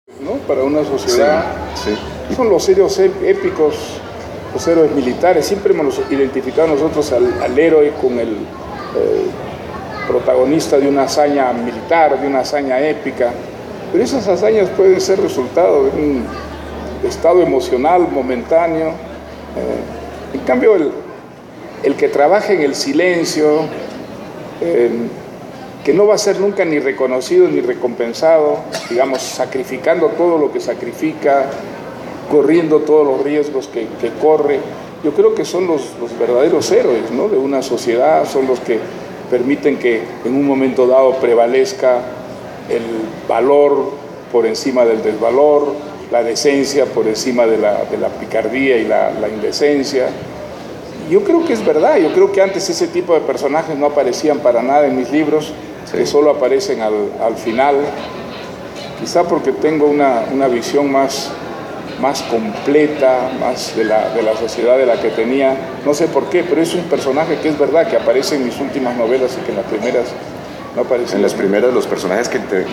¿no? Para una sociedad. Sí, sí. Son los héroes épicos, los héroes militares. Siempre hemos identificado nosotros al héroe con el protagonista de una hazaña militar, de una hazaña épica. Pero esas hazañas pueden ser resultado de un estado emocional momentáneo. En cambio, el que trabaja en el silencio, que no va a ser nunca ni reconocido ni recompensado, digamos, sacrificando todo lo que sacrifica, corriendo todos los riesgos que corre, yo creo que son los verdaderos héroes, ¿no?, de una sociedad. Son los que permiten que en un momento dado prevalezca el valor por encima del desvalor, la decencia por encima de la picardía y la indecencia. Yo creo que es verdad. Yo creo que antes ese tipo de personajes no aparecían para nada en mis libros, sí, que solo aparecen al final, quizá porque tengo una visión más completa, más de la sociedad de la que tenía, no sé por qué, pero es un personaje que es verdad que aparece en mis últimas novelas y que en las primeras no aparecen. En las primeras los personajes que